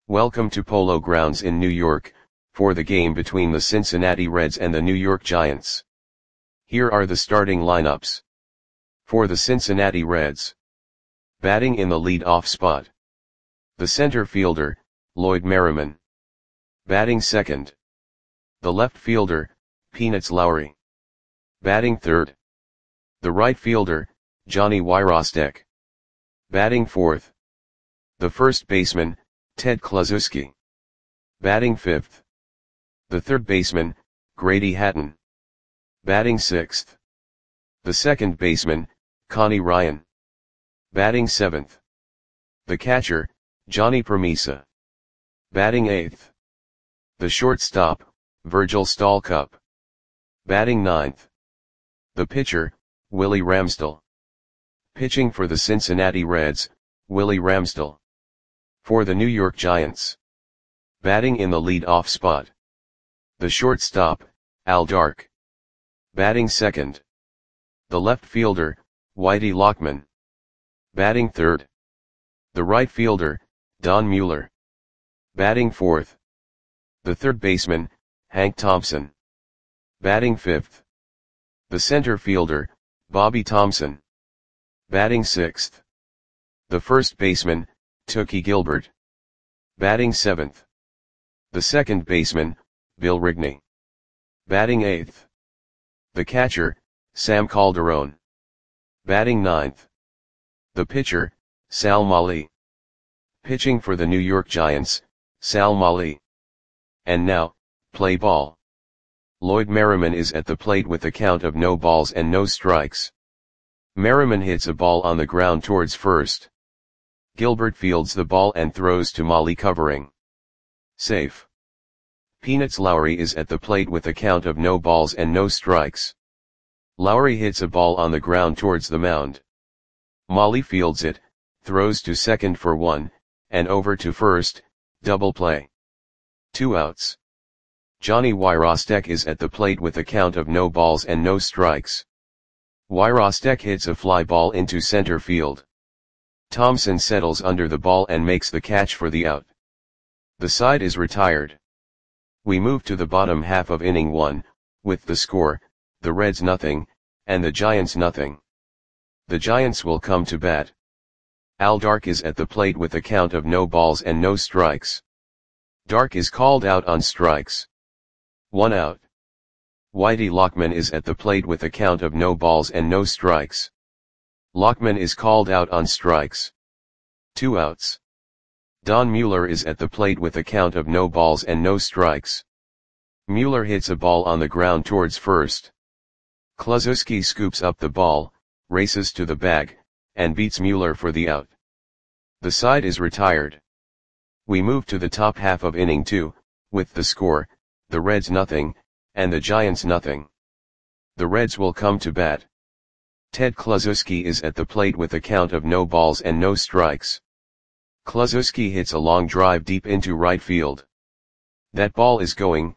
Welcome to Polo Grounds in New York, for the game between the Cincinnati Reds and the New York Giants. Here are the starting lineups. For the Cincinnati Reds. Batting in the lead-off spot. The center fielder, Lloyd Merriman. Batting second. The left fielder, Peanuts Lowry. Batting third. The right fielder, Johnny Wyrostek. Batting fourth. The first baseman, Ted Kluszewski. Batting fifth. The third baseman, Grady Hatton. Batting sixth. The second baseman, Connie Ryan. Batting seventh. The catcher, Johnny Permisa. Batting eighth. The shortstop, Virgil Stalcup. Batting ninth. The pitcher, Willie Ramsdell. Pitching for the Cincinnati Reds, Willie Ramsdell. For the New York Giants. Batting in the lead-off spot. The shortstop, Al Dark. Batting second. The left fielder, Whitey Lockman. Batting third. The right fielder, Don Mueller. Batting fourth. The third baseman, Hank Thompson. Batting fifth. The center fielder, Bobby Thompson. Batting sixth. The first baseman, Tookie Gilbert. Batting seventh. The second baseman, Bill Rigney. Batting eighth. The catcher, Sam Calderon. Batting ninth. The pitcher, Sal Mali. Pitching for the New York Giants, Sal Mali. And now, play ball. Lloyd Merriman is at the plate with a count of no balls and no strikes. Merriman hits a ball on the ground towards first. Gilbert fields the ball and throws to Mali covering. Safe. Peanuts Lowry is at the plate with a count of no balls and no strikes. Lowry hits a ball on the ground towards the mound. Mali fields it, throws to second for one, and over to first, double play. 2 outs. Johnny Wyrostek is at the plate with a count of no balls and no strikes. Wyrostek hits a fly ball into center field. Thompson settles under the ball and makes the catch for the out. The side is retired. We move to the bottom half of inning 1, with the score, the Reds nothing, and the Giants nothing. The Giants will come to bat. Al Dark is at the plate with a count of no balls and no strikes. Dark is called out on strikes. 1 out. Whitey Lockman is at the plate with a count of no balls and no strikes. Lockman is called out on strikes. 2 outs. Don Mueller is at the plate with a count of no balls and no strikes. Mueller hits a ball on the ground towards first. Kluszewski scoops up the ball, races to the bag, and beats Mueller for the out. The side is retired. We move to the top half of inning 2, with the score, the Reds nothing, and the Giants nothing. The Reds will come to bat. Ted Kluszewski is at the plate with a count of no balls and no strikes. Kluszewski hits a long drive deep into right field. That ball is gone.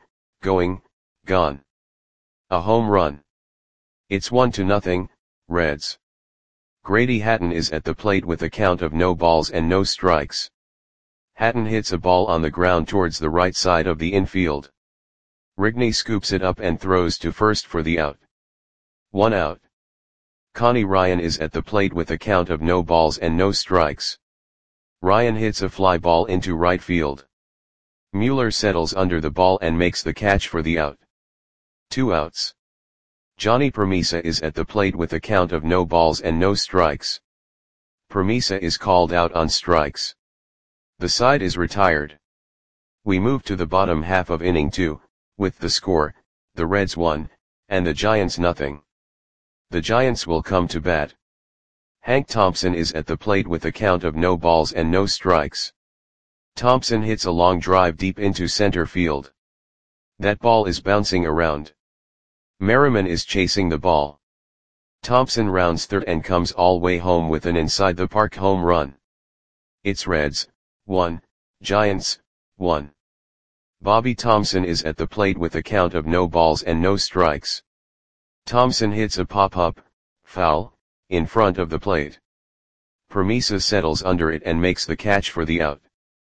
A home run. It's 1-0, Reds. Grady Hatton is at the plate with a count of no balls and no strikes. Hatton hits a ball on the ground towards the right side of the infield. Rigney scoops it up and throws to first for the out. 1 out. Connie Ryan is at the plate with a count of no balls and no strikes. Ryan hits a fly ball into right field. Mueller settles under the ball and makes the catch for the out. 2 outs. Johnny Permisa is at the plate with a count of no balls and no strikes. Permisa is called out on strikes. The side is retired. We move to the bottom half of inning 2, with the score, the Reds 1, and the Giants nothing. The Giants will come to bat. Hank Thompson is at the plate with a count of no balls and no strikes. Thompson hits a long drive deep into center field. That ball is bouncing around. Merriman is chasing the ball. Thompson rounds third and comes all way home with an inside the park home run. It's Reds 1, Giants 1. Bobby Thompson is at the plate with a count of no balls and no strikes. Thompson hits a pop-up, foul, in front of the plate. Permisa settles under it and makes the catch for the out.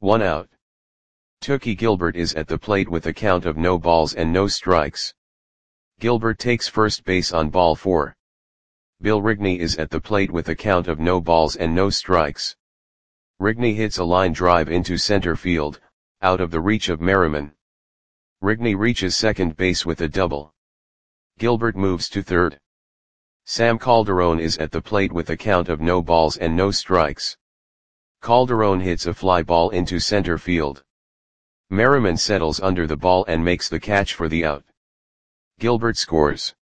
1 out. Tookie Gilbert is at the plate with a count of no balls and no strikes. Gilbert takes first base on ball 4. Bill Rigney is at the plate with a count of no balls and no strikes. Rigney hits a line drive into center field, out of the reach of Merriman. Rigney reaches second base with a double. Gilbert moves to third. Sam Calderon is at the plate with a count of no balls and no strikes. Calderon hits a fly ball into center field. Merriman settles under the ball and makes the catch for the out. Gilbert scores.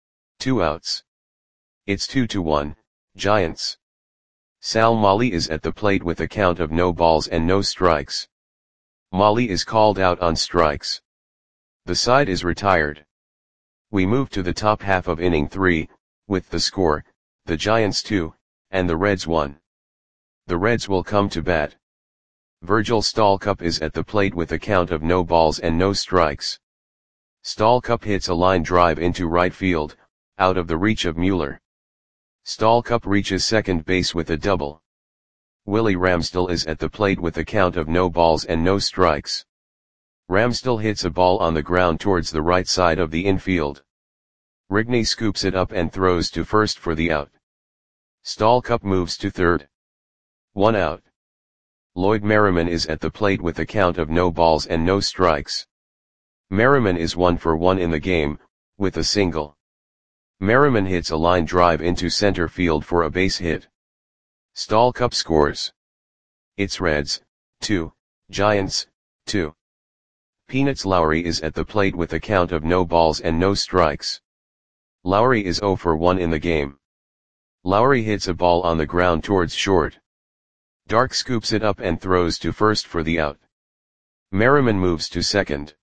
2 outs. It's 2-1, Giants. Sal Molly is at the plate with a count of no balls and no strikes. Molly is called out on strikes. The side is retired. We move to the top half of inning 3, with the score, the Giants 2, and the Reds 1. The Reds will come to bat. Virgil Stallcup is at the plate with a count of no balls and no strikes. Stallcup hits a line drive into right field, out of the reach of Mueller. Stallcup reaches second base with a double. Willie Ramsdell is at the plate with a count of no balls and no strikes. Ramsdell hits a ball on the ground towards the right side of the infield. Rigney scoops it up and throws to first for the out. Stallcup moves to third. 1 out. Lloyd Merriman is at the plate with a count of no balls and no strikes. Merriman is 1 for 1 in the game, with a single. Merriman hits a line drive into center field for a base hit. Stallcup scores. It's Reds, 2, Giants, 2. Peanuts Lowry is at the plate with a count of no balls and no strikes. Lowry is 0 for 1 in the game. Lowry hits a ball on the ground towards short. Dark scoops it up and throws to first for the out. Merriman moves to second.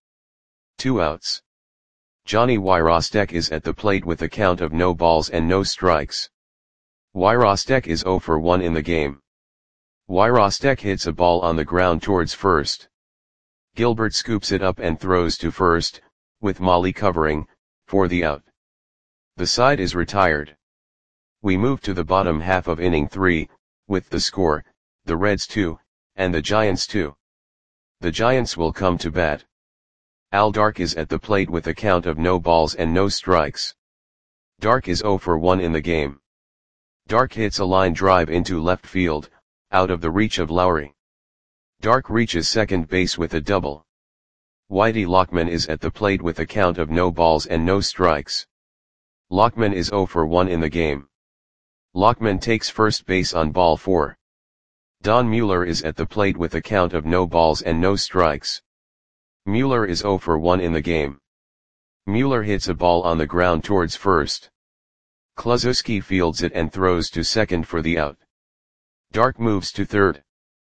2 outs. Johnny Wyrostek is at the plate with a count of no balls and no strikes. Wyrostek is 0 for 1 in the game. Wyrostek hits a ball on the ground towards first. Gilbert scoops it up and throws to first, with Molly covering, for the out. The side is retired. We move to the bottom half of inning 3, with the score, the Reds 2, and the Giants 2. The Giants will come to bat. Al Dark is at the plate with a count of no balls and no strikes. Dark is 0 for 1 in the game. Dark hits a line drive into left field, out of the reach of Lowry. Dark reaches second base with a double. Whitey Lockman is at the plate with a count of no balls and no strikes. Lockman is 0 for 1 in the game. Lockman takes first base on ball 4. Don Mueller is at the plate with a count of no balls and no strikes. Mueller is 0 for 1 in the game. Mueller hits a ball on the ground towards first. Kluszewski fields it and throws to second for the out. Dark moves to third.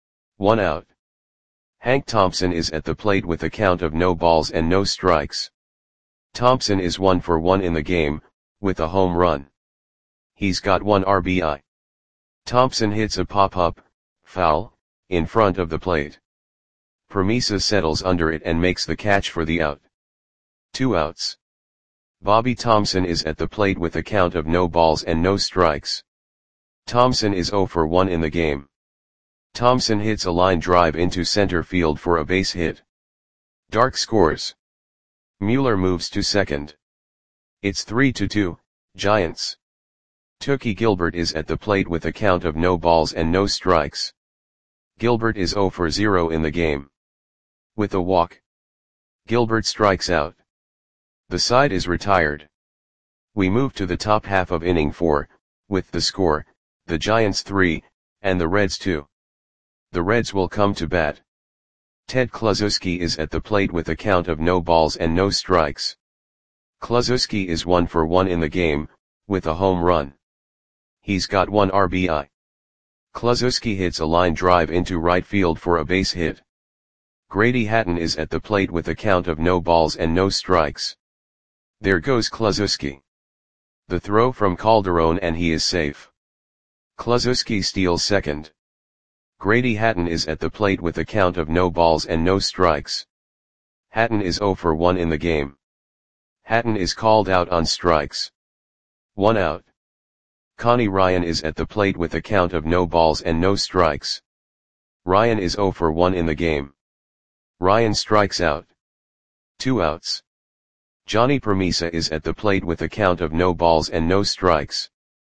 1 out. Hank Thompson is at the plate with a count of no balls and no strikes. Thompson is 1 for 1 in the game, with a home run. He's got 1 RBI. Thompson hits a pop-up, foul, in front of the plate. Promisa settles under it and makes the catch for the out. 2 outs. Bobby Thompson is at the plate with a count of no balls and no strikes. Thompson is 0 for 1 in the game. Thompson hits a line drive into center field for a base hit. Dark scores. Mueller moves to second. It's 3-2, Giants. Tookie Gilbert is at the plate with a count of no balls and no strikes. Gilbert is 0 for 0 in the game. With a walk, Gilbert strikes out. The side is retired. We move to the top half of inning 4, with the score, the Giants 3, and the Reds 2. The Reds will come to bat. Ted Kluszewski is at the plate with a count of no balls and no strikes. Kluszewski is 1 for 1 in the game, with a home run. He's got 1 RBI. Kluszewski hits a line drive into right field for a base hit. Grady Hatton is at the plate with a count of no balls and no strikes. There goes Kluszewski. The throw from Calderon and he is safe. Kluszewski steals second. Grady Hatton is at the plate with a count of no balls and no strikes. Hatton is 0 for 1 in the game. Hatton is called out on strikes. 1 out. Connie Ryan is at the plate with a count of no balls and no strikes. Ryan is 0 for 1 in the game. Ryan strikes out. 2 outs. Johnny Permisa is at the plate with a count of no balls and no strikes.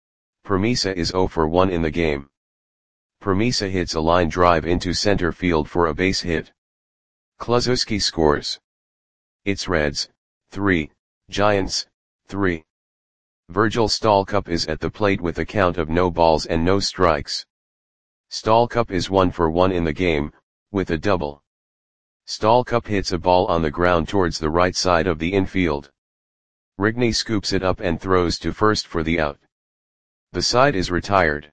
Permisa is 0 for 1 in the game. Permisa hits a line drive into center field for a base hit. Kluszewski scores. It's Reds, 3, Giants, 3. Virgil Stalcup is at the plate with a count of no balls and no strikes. Stalcup is 1 for 1 in the game, with a double. Stalcup hits a ball on the ground towards the right side of the infield. Rigney scoops it up and throws to first for the out. The side is retired.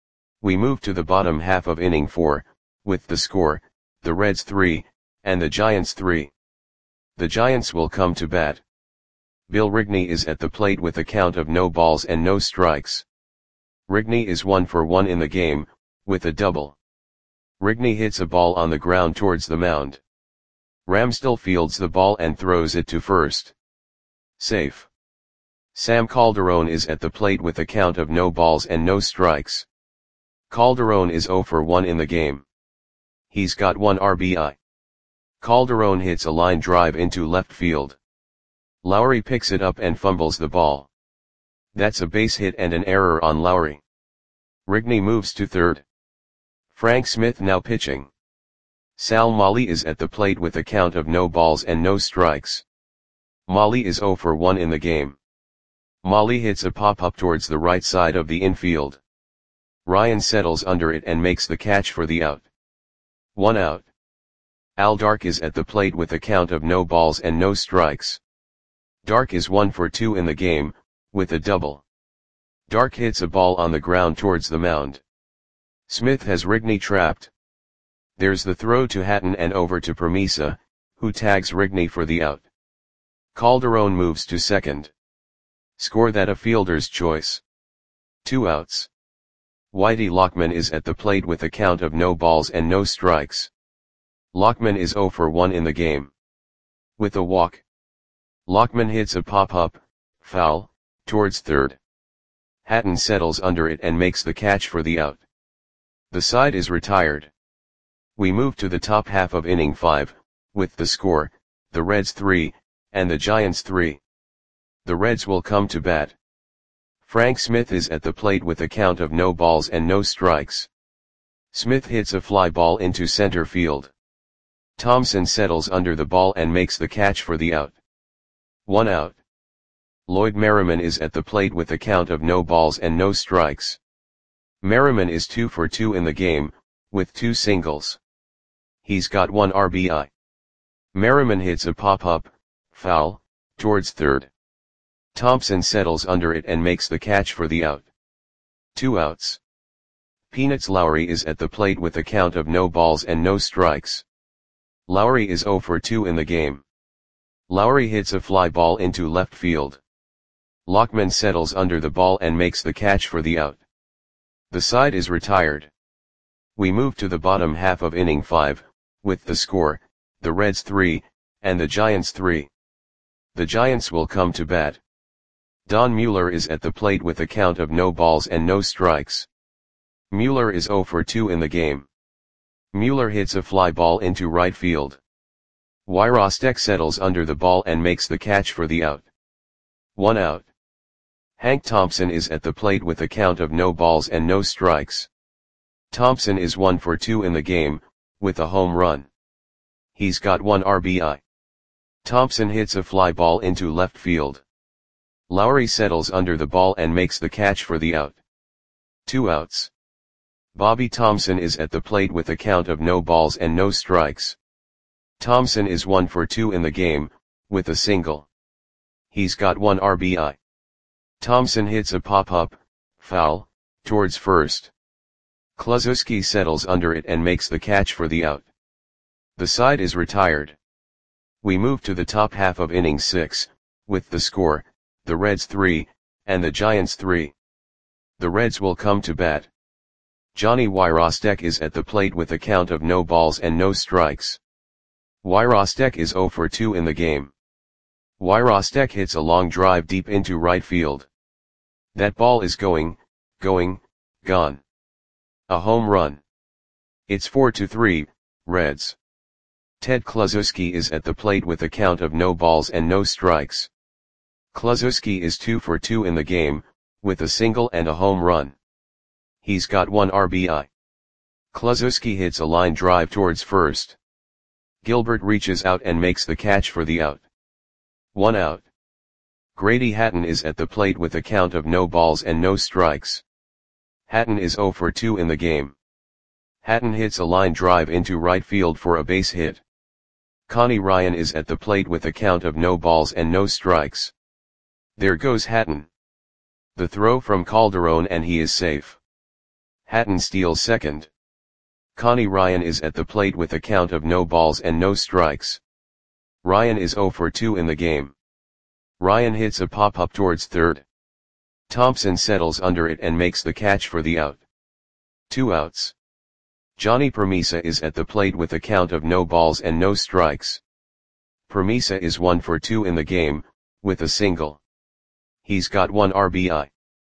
We move to the bottom half of inning 4, with the score, the Reds 3, and the Giants 3. The Giants will come to bat. Bill Rigney is at the plate with a count of no balls and no strikes. Rigney is 1 for 1 in the game, with a double. Rigney hits a ball on the ground towards the mound. Ramsdell fields the ball and throws it to first. Safe. Sam Calderon is at the plate with a count of no balls and no strikes. Calderon is 0 for 1 in the game. He's got 1 RBI. Calderon hits a line drive into left field. Lowry picks it up and fumbles the ball. That's a base hit and an error on Lowry. Rigney moves to third. Frank Smith now pitching. Sal Molly is at the plate with a count of no balls and no strikes. Molly is 0 for 1 in the game. Molly hits a pop-up towards the right side of the infield. Ryan settles under it and makes the catch for the out. 1 out. Al Dark is at the plate with a count of no balls and no strikes. Dark is 1 for 2 in the game, with a double. Dark hits a ball on the ground towards the mound. Smith has Rigney trapped. There's the throw to Hatton and over to Permisa, who tags Rigney for the out. Calderon moves to second. Score that a fielder's choice. 2 outs. Whitey Lockman is at the plate with a count of no balls and no strikes. Lockman is 0 for 1 in the game. With a walk. Lockman hits a pop-up, foul, towards third. Hatton settles under it and makes the catch for the out. The side is retired. We move to the top half of inning 5, with the score, the Reds 3, and the Giants 3. The Reds will come to bat. Frank Smith is at the plate with a count of no balls and no strikes. Smith hits a fly ball into center field. Thompson settles under the ball and makes the catch for the out. 1 out. Lloyd Merriman is at the plate with a count of no balls and no strikes. Merriman is 2 for 2 in the game, with 2 singles. He's got 1 RBI. Merriman hits a pop-up, foul, towards third. Thompson settles under it and makes the catch for the out. 2 outs. Peanuts Lowry is at the plate with a count of no balls and no strikes. Lowry is 0 for 2 in the game. Lowry hits a fly ball into left field. Lockman settles under the ball and makes the catch for the out. The side is retired. We move to the bottom half of inning 5, with the score, the Reds 3, and the Giants 3. The Giants will come to bat. Don Mueller is at the plate with a count of no balls and no strikes. Mueller is 0 for 2 in the game. Mueller hits a fly ball into right field. Wyrostek settles under the ball and makes the catch for the out. 1 out. Hank Thompson is at the plate with a count of no balls and no strikes. Thompson is 1 for 2 in the game, with a home run. He's got 1 RBI. Thompson hits a fly ball into left field. Lowry settles under the ball and makes the catch for the out. 2 outs. Bobby Thompson is at the plate with a count of no balls and no strikes. Thompson is 1 for 2 in the game, with a single. He's got 1 RBI. Thompson hits a pop-up, foul, towards first. Kluszewski settles under it and makes the catch for the out. The side is retired. We move to the top half of inning 6, with the score, the Reds 3, and the Giants 3. The Reds will come to bat. Johnny Wyrostek is at the plate with a count of no balls and no strikes. Wyrostek is 0 for 2 in the game. Wyrostek hits a long drive deep into right field. That ball is gone. A home run. It's 4-3, Reds. Ted Kluszewski is at the plate with a count of no balls and no strikes. Kluszewski is 2 for 2 in the game, with a single and a home run. He's got 1 RBI. Kluszewski hits a line drive towards first. Gilbert reaches out and makes the catch for the out. 1 out. Grady Hatton is at the plate with a count of no balls and no strikes. Hatton is 0 for 2 in the game. Hatton hits a line drive into right field for a base hit. Connie Ryan is at the plate with a count of no balls and no strikes. There goes Hatton. The throw from Calderon and he is safe. Hatton steals second. Connie Ryan is at the plate with a count of no balls and no strikes. Ryan is 0 for 2 in the game. Ryan hits a pop-up towards third. Thompson settles under it and makes the catch for the out. 2 outs. Johnny Permisa is at the plate with a count of no balls and no strikes. Permisa is 1 for 2 in the game, with a single. He's got 1 RBI.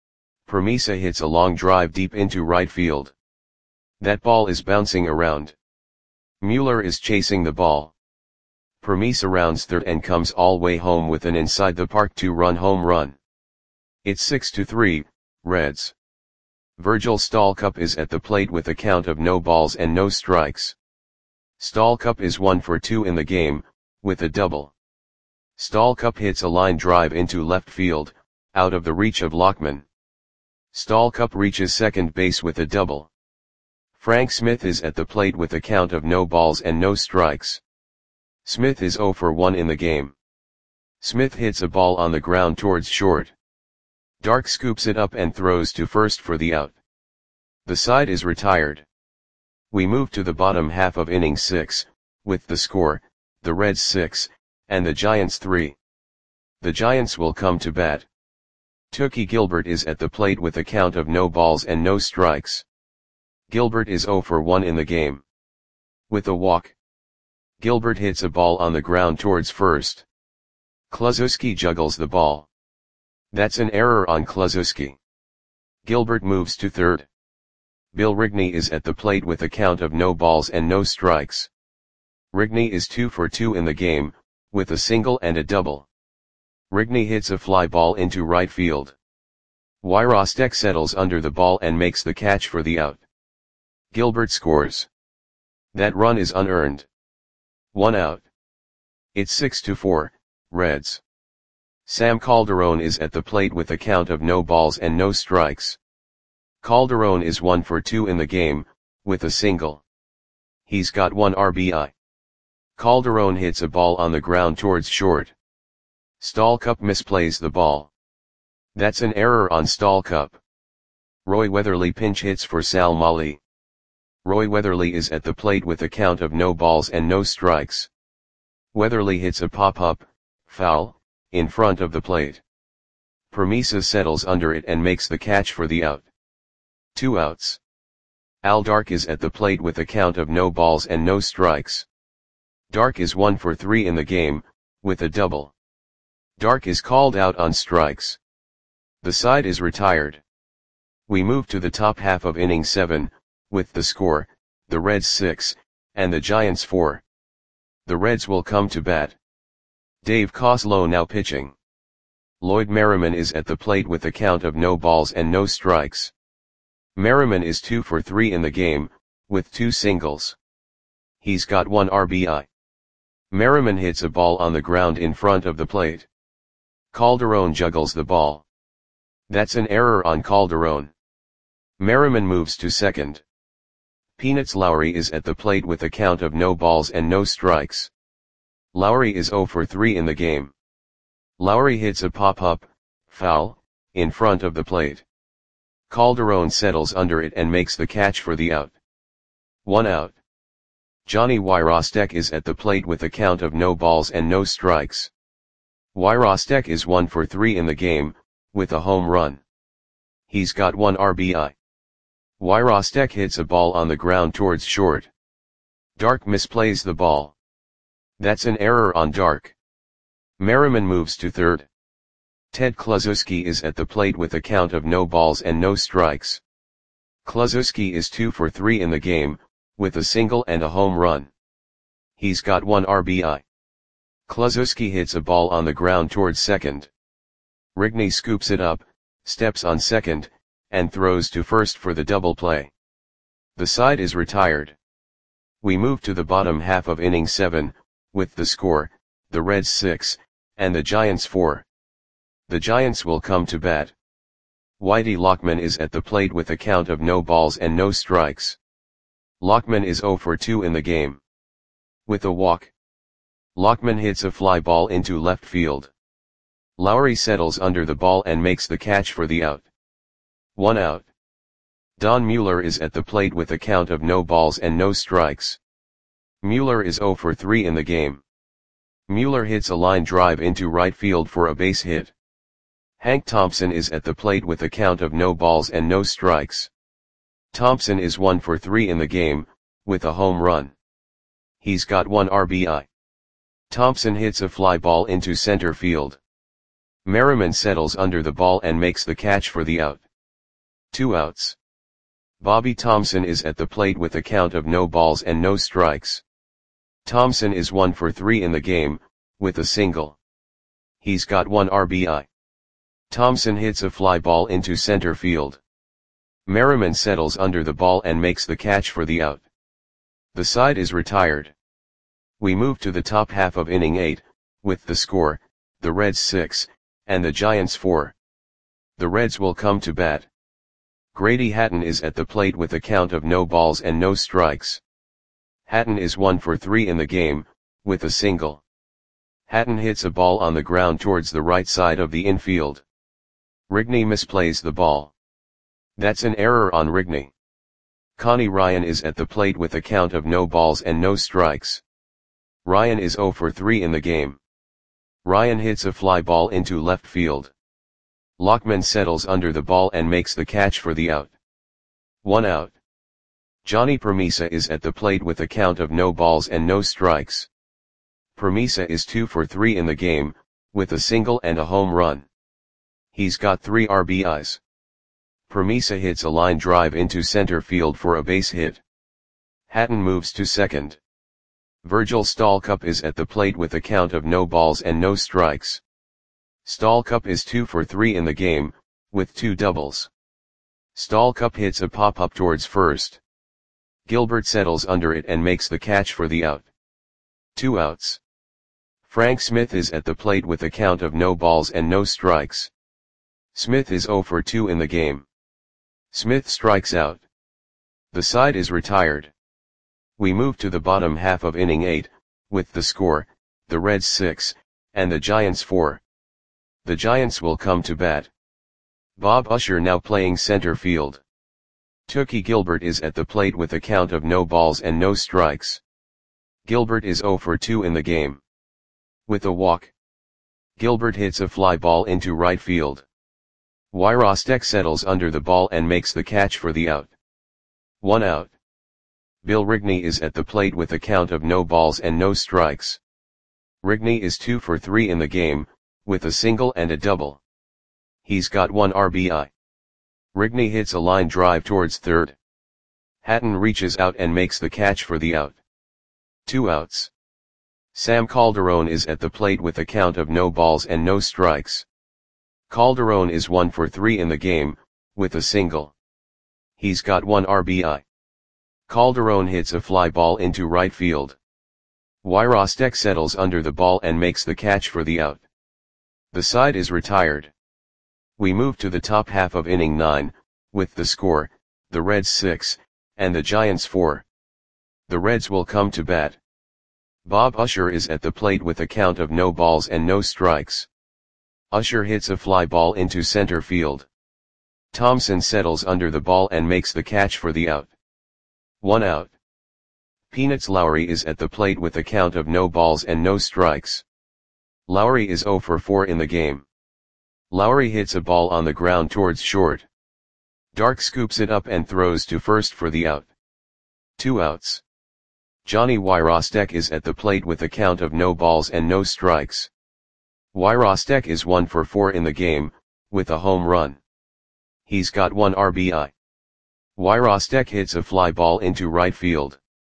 Permisa hits a long drive deep into right field. That ball is bouncing around. Mueller is chasing the ball. Permisa rounds third and comes all way home with an inside the park 2-run home run. It's 6-3, Reds. Virgil Stalcup is at the plate with a count of no balls and no strikes. Stalcup is 1 for 2 in the game, with a double. Stalcup hits a line drive into left field, out of the reach of Lockman. Stalcup reaches second base with a double. Frank Smith is at the plate with a count of no balls and no strikes. Smith is 0 for 1 in the game. Smith hits a ball on the ground towards short. Dark scoops it up and throws to first for the out. The side is retired. We move to the bottom half of inning 6, with the score, the Reds 6, and the Giants 3. The Giants will come to bat. Tookie Gilbert is at the plate with a count of no balls and no strikes. Gilbert is 0 for 1 in the game. With a walk. Gilbert hits a ball on the ground towards first. Kluszewski juggles the ball. That's an error on Kluszewski. Gilbert moves to third. Bill Rigney is at the plate with a count of no balls and no strikes. Rigney is 2 for 2 in the game, with a single and a double. Rigney hits a fly ball into right field. Wyrostek settles under the ball and makes the catch for the out. Gilbert scores. That run is unearned. 1 out. It's 6-4, Reds. Sam Calderon is at the plate with a count of no balls and no strikes. Calderon is 1 for 2 in the game, with a single. He's got 1 RBI. Calderon hits a ball on the ground towards short. Stalcup misplays the ball. That's an error on Stalcup. Roy Weatherly pinch hits for Sal Mali. Roy Weatherly is at the plate with a count of no balls and no strikes. Weatherly hits a pop-up, foul, in front of the plate. Permisa settles under it and makes the catch for the out. 2 outs. Al Dark is at the plate with a count of no balls and no strikes. Dark is 1 for 3 in the game, with a double. Dark is called out on strikes. The side is retired. We move to the top half of inning 7, with the score, the Reds 6, and the Giants 4. The Reds will come to bat. Dave Coslow now pitching. Lloyd Merriman is at the plate with a count of no balls and no strikes. Merriman is 2 for 3 in the game, with 2 singles. He's got 1 RBI. Merriman hits a ball on the ground in front of the plate. Calderon juggles the ball. That's an error on Calderon. Merriman moves to second. Peanuts Lowry is at the plate with a count of no balls and no strikes. Lowry is 0 for 3 in the game. Lowry hits a pop-up, foul, in front of the plate. Calderon settles under it and makes the catch for the out. 1 out. Johnny Wyrostek is at the plate with a count of no balls and no strikes. Wyrostek is 1 for 3 in the game, with a home run. He's got 1 RBI. Wyrostek hits a ball on the ground towards short. Dark misplays the ball. That's an error on Dark. Merriman moves to third. Ted Kluszewski is at the plate with a count of no balls and no strikes. Kluszewski is 2 for 3 in the game, with a single and a home run. He's got 1 RBI. Kluszewski hits a ball on the ground towards second. Rigney scoops it up, steps on second, and throws to first for the double play. The side is retired. We move to the bottom half of inning 7, with the score, the Reds 6, and the Giants 4. The Giants will come to bat. Whitey Lockman is at the plate with a count of no balls and no strikes. Lockman is 0 for 2 in the game. With a walk, Lockman hits a fly ball into left field. Lowry settles under the ball and makes the catch for the out. 1 out. Don Mueller is at the plate with a count of no balls and no strikes. Mueller is 0 for 3 in the game. Mueller hits a line drive into right field for a base hit. Hank Thompson is at the plate with a count of no balls and no strikes. Thompson is 1 for 3 in the game, with a home run. He's got 1 RBI. Thompson hits a fly ball into center field. Merriman settles under the ball and makes the catch for the out. 2 outs. Bobby Thompson is at the plate with a count of no balls and no strikes. Thompson is 1 for 3 in the game, with a single. He's got 1 RBI. Thompson hits a fly ball into center field. Merriman settles under the ball and makes the catch for the out. The side is retired. We move to the top half of inning 8, with the score, the Reds 6, and the Giants 4. The Reds will come to bat. Grady Hatton is at the plate with a count of no balls and no strikes. Hatton is 1 for 3 in the game, with a single. Hatton hits a ball on the ground towards the right side of the infield. Rigney misplays the ball. That's an error on Rigney. Connie Ryan is at the plate with a count of no balls and no strikes. Ryan is 0 for 3 in the game. Ryan hits a fly ball into left field. Lockman settles under the ball and makes the catch for the out. 1 out. Johnny Permisa is at the plate with a count of no balls and no strikes. Permisa is 2 for 3 in the game, with a single and a home run. He's got 3 RBIs. Permisa hits a line drive into center field for a base hit. Hatton moves to second. Virgil Stallcup is at the plate with a count of no balls and no strikes. Stallcup is 2 for 3 in the game, with 2 doubles. Stallcup hits a pop-up towards first. Gilbert settles under it and makes the catch for the out. 2 outs. Frank Smith is at the plate with a count of no balls and no strikes. Smith is 0 for 2 in the game. Smith strikes out. The side is retired. We move to the bottom half of inning 8, with the score, the Reds 6, and the Giants 4. The Giants will come to bat. Bob Usher now playing center field. Tookie Gilbert is at the plate with a count of no balls and no strikes. Gilbert is 0 for 2 in the game. With a walk, Gilbert hits a fly ball into right field. Wyrostek settles under the ball and makes the catch for the out. 1 out. Bill Rigney is at the plate with a count of no balls and no strikes. Rigney is 2 for 3 in the game, with a single and a double. He's got 1 RBI. Rigney hits a line drive towards third. Hatton reaches out and makes the catch for the out. 2 outs. Sam Calderon is at the plate with a count of no balls and no strikes. Calderon is 1 for 3 in the game, with a single. He's got 1 RBI. Calderon hits a fly ball into right field. Wyrostek settles under the ball and makes the catch for the out. The side is retired. We move to the top half of inning 9, with the score, the Reds 6, and the Giants 4. The Reds will come to bat. Bob Usher is at the plate with a count of no balls and no strikes. Usher hits a fly ball into center field. Thompson settles under the ball and makes the catch for the out. 1 out. Peanuts Lowry is at the plate with a count of no balls and no strikes. Lowry is 0 for 4 in the game. Lowry hits a ball on the ground towards short. Dark scoops it up and throws to first for the out. 2 outs. Johnny Wyrostek is at the plate with a count of no balls and no strikes. Wyrostek is 1 for 4 in the game, with a home run. He's got 1 RBI. Wyrostek hits a fly ball into right field.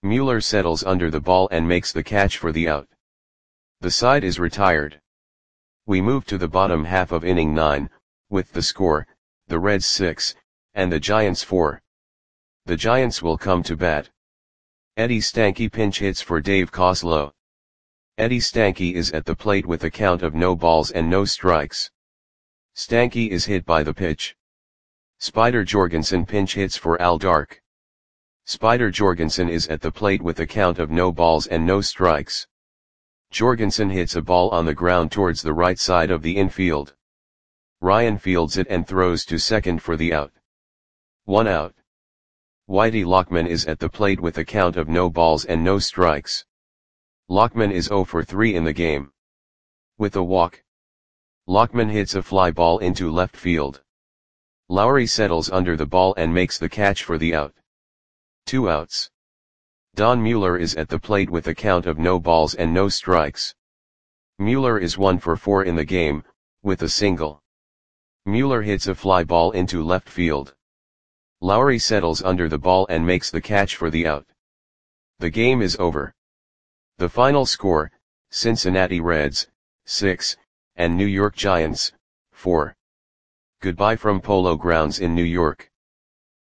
Mueller settles under the ball and makes the catch for the out. The side is retired. We move to the bottom half of inning 9, with the score, the Reds 6, and the Giants 4. The Giants will come to bat. Eddie Stanky pinch hits for Dave Coslow. Eddie Stanky is at the plate with a count of no balls and no strikes. Stanky is hit by the pitch. Spider Jorgensen pinch hits for Al Dark. Spider Jorgensen is at the plate with a count of no balls and no strikes. Jorgensen hits a ball on the ground towards the right side of the infield. Ryan fields it and throws to second for the out. 1 out. Whitey Lockman is at the plate with a count of no balls and no strikes. Lockman is 0 for 3 in the game. With a walk, Lockman hits a fly ball into left field. Lowry settles under the ball and makes the catch for the out. 2 outs. Don Mueller is at the plate with a count of no balls and no strikes. Mueller is 1 for 4 in the game, with a single. Mueller hits a fly ball into left field. Lowry settles under the ball and makes the catch for the out. The game is over. The final score, Cincinnati Reds, 6, and New York Giants, 4. Goodbye from Polo Grounds in New York.